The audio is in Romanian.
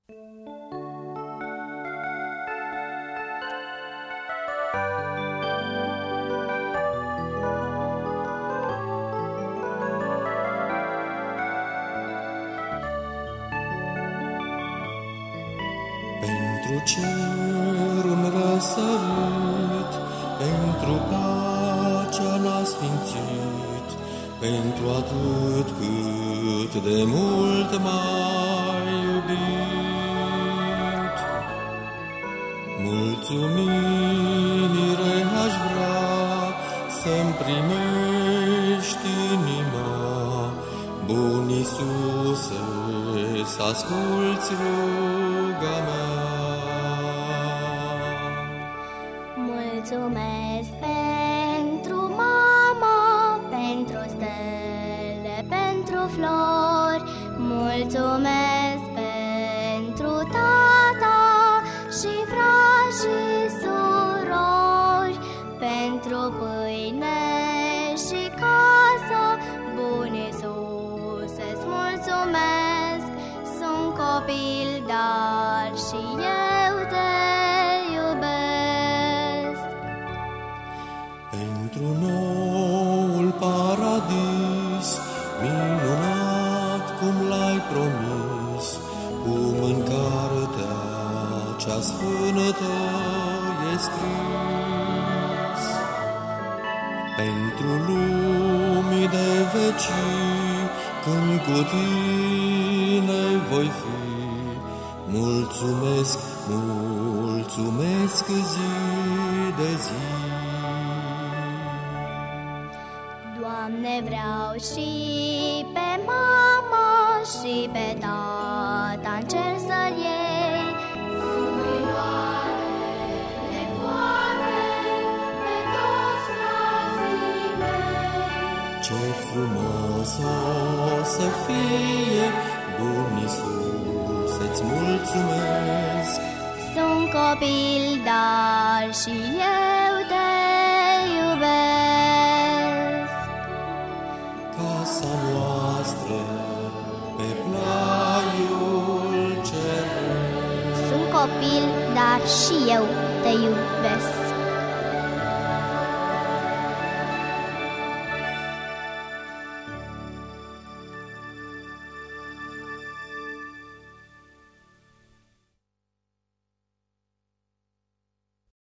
Pentru cer un răsărit, pentru pacea n-a sfințit, pentru atât cât de mult m-ai iubit. Mulțumire aș vrea să-mi primești inima, bun Iisuse, să asculți ruga mea. Mulțumesc pentru mama, pentru stele, pentru flori. Mulțumesc pentru tata și frați și surori, pentru pâine și casă. Bun Iisuse-ți mulțumesc, sunt copil, dar și eu te iubesc. Pentru noul paradis, minunat cum l-ai promis, cum în cartea cea sfântă e scris. Pentru lumii de vecii, când cu tine voi fi, mulțumesc, mulțumesc zi de zi. Doamne, vreau și pe mama și pe tata în cer să-l iei. Mâinoare, pe toți frații mei. Ce frumos o să fie, bun Iisuse-ți mulțumesc. Sunt copil, dar și eu te iubesc. Casa noastră pe plaiul ceresc. Sunt copil, dar și eu te iubesc.